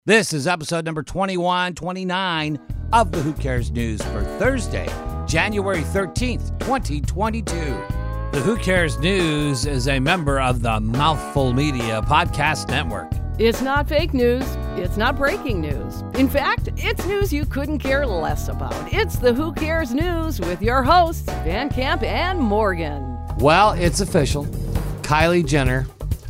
This is episode number 2129 of the Who Cares News for Thursday, January 13th, 2022. The Who Cares News is a member of the Mouthful Media Podcast Network. It's not fake news. It's not breaking news. In fact, it's news you couldn't care less about. It's the Who Cares News with your hosts, Van Camp and Morgan. Well, it's official. Kylie Jenner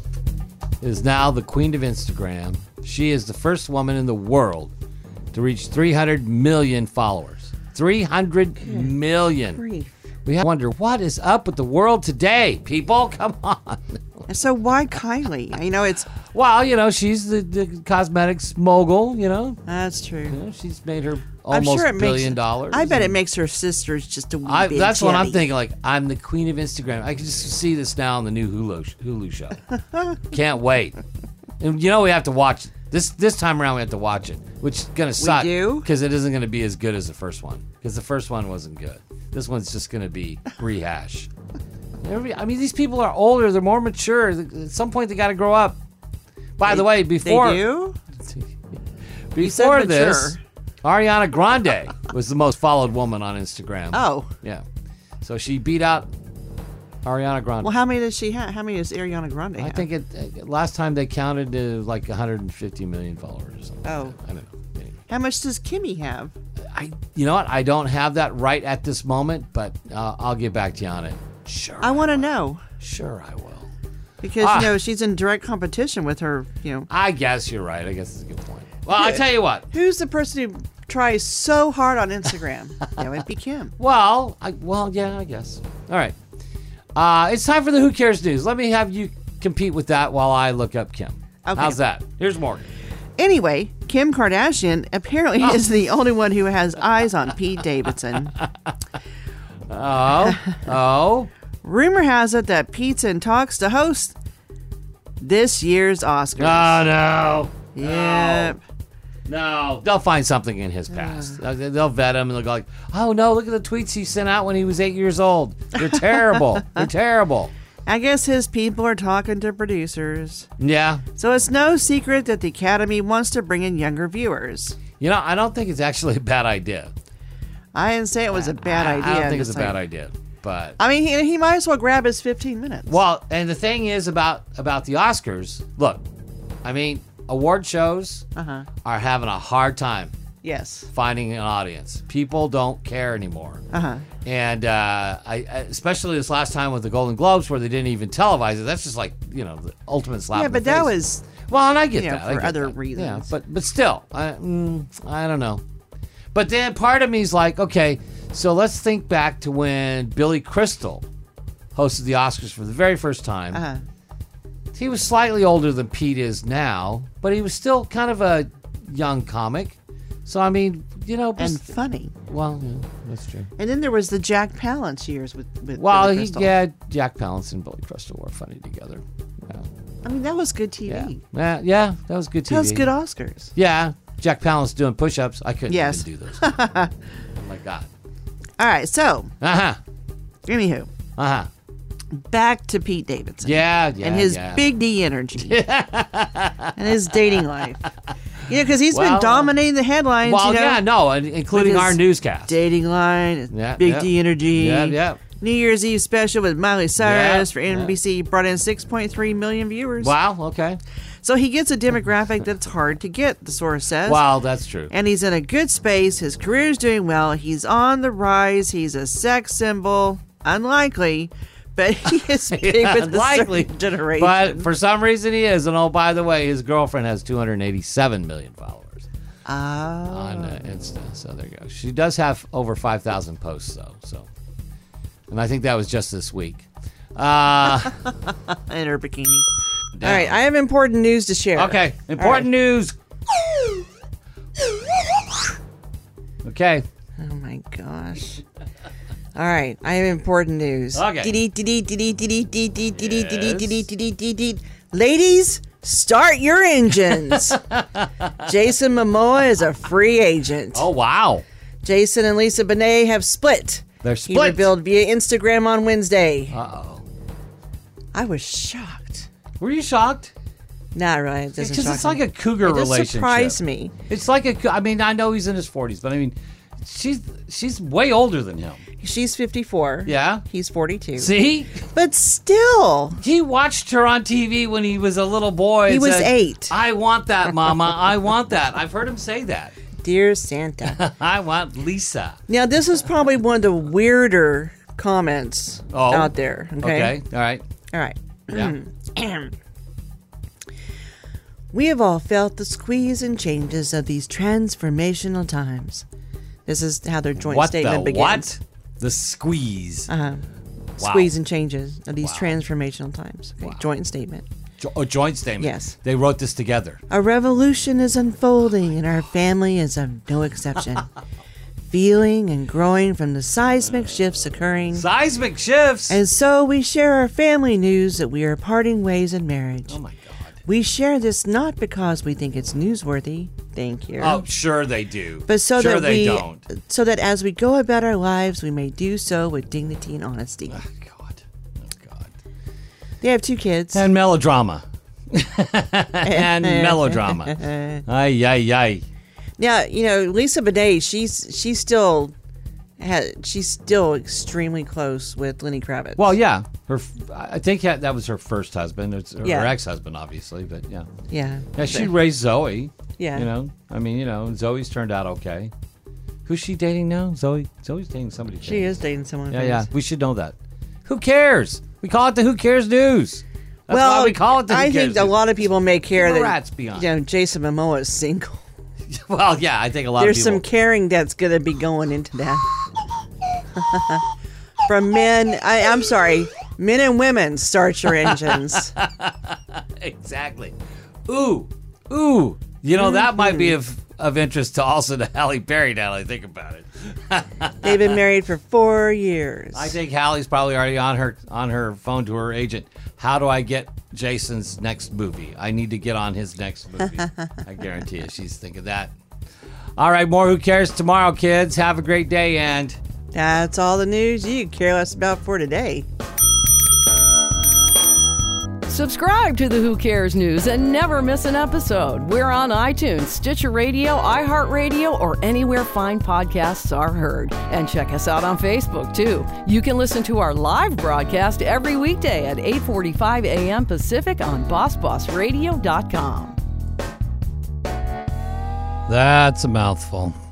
is now the queen of Instagram. She is the first woman in the world to reach 300 million followers. 300 million. Grief. We wonder, what is up with the world today, people? Come on. So why Kylie? You know, it's... Well, you know, she's the cosmetics mogul, you know. That's true. You know, she's made her I'm almost sure it $1 billion. I bet it makes her sisters just a wee bit That's what I'm jelly. thinking. Like, I'm the queen of Instagram. I can just see this now on the new Hulu show. Can't wait. And you know we have to watch it. This time around we have to watch it, which is going to suck. We do? Because it isn't going to be as good as the first one. Because the first one wasn't good. This one's just going to be rehash. I mean, these people are older. They're more mature. At some point, they got to grow up. By the way, before... They do? Before this, Ariana Grande was the most followed woman on Instagram. Oh. Yeah. So she beat out Ariana Grande. Well, how many does she have? How many does Ariana Grande have? I think last time they counted like 150 million followers or something. Oh. Like that. I don't know. Anyway. How much does Kimmy have? You know what? I don't have that right at this moment, but I'll get back to you on it. Sure. I want to know. Sure, I will. Because, you know, she's in direct competition with her, you know. I guess you're right. I guess it's a good point. Well, I'll tell you what. Who's the person who tries so hard on Instagram? That would be Kim. Well, yeah, I guess. All right. It's time for the Who Cares News. Let me have you compete with that while I look up Kim. Okay. How's that? Here's Morgan. Anyway, Kim Kardashian apparently is the only one who has eyes on Pete Davidson. Oh. Rumor has it that Pete's in talks to host this year's Oscars. Oh, no. Yep. No. They'll find something in his past. They'll vet him and they'll go like, oh, no, look at the tweets he sent out when he was 8 years old. They're terrible. They're terrible. I guess his people are talking to producers. Yeah. So it's no secret that the Academy wants to bring in younger viewers. You know, I don't think it's actually a bad idea. I didn't say it was a bad idea. I don't think it's a bad idea. But I mean, he might as well grab his 15 minutes. well, and the thing is about the Oscars, look, I mean, award shows are having a hard time Yes. finding an audience. People don't care anymore. And I especially this last time with the Golden Globes where they didn't even televise it. That's just like, you know, the ultimate slap Yeah, in the but that face. was... Well, and I get you know, that. I for get other that. reasons. Yeah, but still, I don't know. But then part of me is like, okay, so let's think back to when Billy Crystal hosted the Oscars for the very first time. He was slightly older than Pete is now, but he was still kind of a young comic. So, I mean, you know... And funny. Well, yeah, that's true. And then there was the Jack Palance years with Well, Billy Crystal. Jack Palance and Billy Crystal were funny together. Yeah. I mean, that was good TV. Yeah, that was good TV. That was good Oscars. Yeah, Jack Palance doing push-ups. I couldn't Yes. even do those. Oh, my God. All right, so, Uh-huh. anywho, Uh-huh. back to Pete Davidson. Yeah. And his big D energy. And his dating life. You know, because he's been dominating the headlines, Well, you know. yeah, no, including with our his newscast. Dating line, Yeah, big yeah. D energy. Yeah. New Year's Eve special with Miley Cyrus Yeah, for NBC brought in 6.3 million viewers. Wow, okay. So he gets a demographic that's hard to get, the source says. Wow, that's true. And he's in a good space. His career's doing well. He's on the rise. He's a sex symbol. Unlikely, but he is big with Unlikely, the certain generation. But for some reason he is. And oh, by the way, his girlfriend has 287 million followers on Insta. So there you go. She does have over 5,000 posts, though. So, and I think that was just this week. in her bikini. All right, I have important news to share. Okay, important news. Okay. Oh my gosh. All right, I have important news. Okay. Ladies, start your engines. Jason Momoa is a free agent. Oh, wow. Jason and Lisa Bonet have split. They're He split. revealed via Instagram on Wednesday. Uh-oh. I was shocked. Were you shocked? Not really. It doesn't Because shock it's like me. a cougar It does relationship. surprise me. It's like I mean, I know he's in his 40s, but I mean, she's way older than him. She's 54. Yeah? He's 42. See? But still, He watched her on TV when he was a little boy. He and was said, 8. I want that, Mama. I want that. I've heard him say that. dear Santa. I want Lisa. Now, this is probably one of the weirder comments Oh. out there. Okay. All right. All right. Yeah. We have all felt the squeeze and changes of these transformational times. This is how their joint What statement the begins. what? The squeeze. Wow. Squeeze and changes of these transformational times. Okay. Joint statement. Joint statement. Yes. They wrote this together. A revolution is unfolding, and our family is of no exception. Feeling and growing from the seismic shifts occurring. Seismic shifts. And so we share our family news that we are parting ways in marriage. Oh my God. We share this not because we think it's newsworthy. Thank you. Oh, sure they do. But so sure that they we, don't. so that as we go about our lives, we may do so with dignity and honesty. Oh God. Oh God. They have 2 kids. And melodrama. And melodrama. Ay, ay, ay. Now, you know, Lisa Bonet, she's still extremely close with Lenny Kravitz. Well, yeah. I think that was her first husband. It's her Yeah. ex-husband, obviously, but yeah. Yeah. Yeah, she raised Zoe. Yeah. You know, I mean, you know, Zoe's turned out okay. Who's she dating now? Zoe's dating somebody. She is dating someone. Yeah, famous. yeah. We should know that. Who cares? We call it the Who Cares News. That's Well, why we call it the Who I Cares think a News. lot of people may care Keep the that rats beyond. you know, Jason Momoa is single. Well, yeah, I think a lot There's of people. some caring that's going to be going into that. From men, I'm sorry, men and women, start your engines. Exactly. Ooh. You know, that might be of interest to also to Halle Berry now that I think about it. They've been married for 4 years. I think Halle's probably already on her phone to her agent. How do I get Jason's next movie? I need to get on his next movie. I guarantee you she's thinking that. All right, more Who Cares tomorrow, kids. Have a great day, and That's all the news you could care less about for today. Subscribe to the Who Cares News and never miss an episode. We're on iTunes, Stitcher Radio, iHeartRadio, or anywhere fine podcasts are heard. And check us out on Facebook, too. You can listen to our live broadcast every weekday at 8:45 a.m. Pacific on BossBossRadio.com. that's a mouthful.